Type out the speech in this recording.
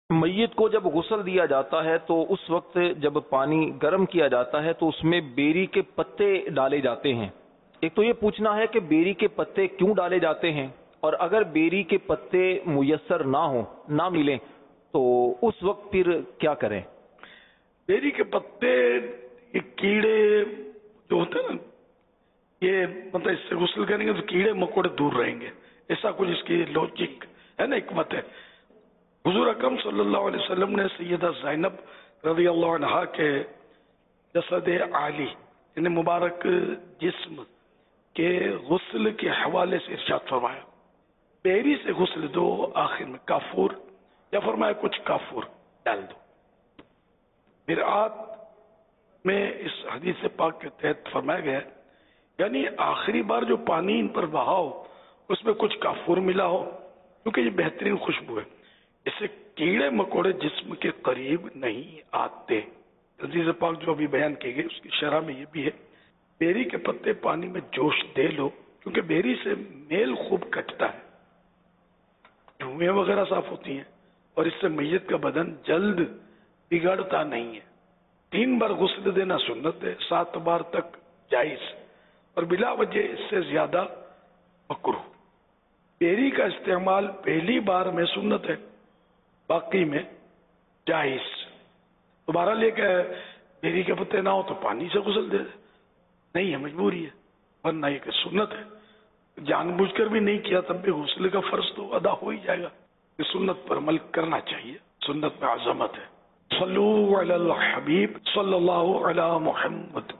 میت کو جب غسل دیا جاتا ہے تو اس وقت جب پانی گرم کیا جاتا ہے تو اس میں بیری کے پتے ڈالے جاتے ہیں. ایک تو یہ پوچھنا ہے کہ بیری کے پتے کیوں ڈالے جاتے ہیں، اور اگر بیری کے پتے میسر نہ ملیں تو اس وقت پھر کیا کریں؟ بیری کے پتے، یہ کیڑے جو ہوتے ہیں نا، یہ مطلب اس سے غسل کریں گے تو کیڑے مکوڑے دور رہیں گے، ایسا کچھ اس کی لوجک ہے نا، حکمت ہے. حضور اکرم صلی اللہ علیہ وسلم نے سیدہ زینب رضی اللہ عنہا کے جسد عالی یعنی مبارک جسم کے غسل کے حوالے سے ارشاد فرمایا بیری سے غسل دو، آخر میں کافور، یا فرمایا کچھ کافور ڈال دو. مرآت میں اس حدیث پاک کے تحت فرمایا گیا ہے یعنی آخری بار جو پانی ان پر بہاؤ اس میں کچھ کافور ملا ہو، کیونکہ یہ بہترین خوشبو ہے، اس سے کیڑے مکوڑے جسم کے قریب نہیں آتے. حدیث پاک جو ابھی بیان کی گئی اس کی شرح میں یہ بھی ہے بیری کے پتے پانی میں جوش دے لو، کیونکہ بیری سے میل خوب کٹتا ہے، دھوئیں وغیرہ صاف ہوتی ہیں، اور اس سے میت کا بدن جلد بگڑتا نہیں ہے. 3 بار غسل دینا سنت ہے، 7 بار تک جائز، اور بلا وجہ اس سے زیادہ مکروہ. بیری کا استعمال پہلی بار میں سنت ہے، باقی میں جائز. دوبارہ لے کے بیری کے پتے نہ ہو تو پانی سے غسل دے نہیں ہے، مجبوری ہے، ورنہ یہ کہ سنت ہے. جان بوجھ کر بھی نہیں کیا تب بھی غسل کا فرض تو ادا ہو ہی جائے گا. یہ سنت پر عمل کرنا چاہیے، سنت میں عظمت ہے. صلو علی الحبیب صلی اللہ علی محمد.